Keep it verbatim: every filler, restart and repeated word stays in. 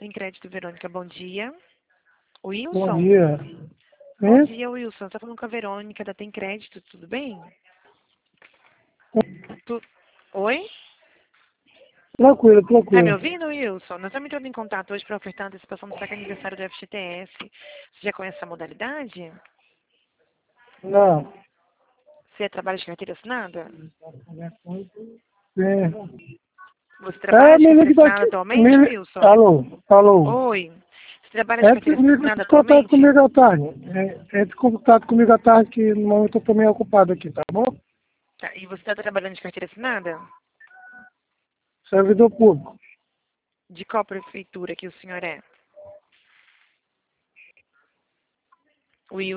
Tem Crédito, Verônica, bom dia. Wilson? Bom dia. Bom Hein? dia, Wilson. Você tá falando com a Verônica da Tem Crédito, tudo bem? Tu... Oi? Tranquilo, Tá me tranquilo. ouvindo, Wilson? Nós estamos entrando em contato hoje para ofertar a antecipação do saque aniversário do F G T S. Você já conhece essa modalidade? Não. Você trabalha de carteira assinada? É, Você é trabalha de me carteira liga assinada daqui. Me... atualmente, li- Wilson? Alô, alô. Oi. Você trabalha de É que carteira me liga assinada de contato atualmente? comigo à tarde. É, é de contato comigo à tarde, que no momento eu tô meio ocupado aqui, tá bom? Tá. E você está trabalhando de carteira assinada? Servidor público. De qual prefeitura que o senhor é? Wilson.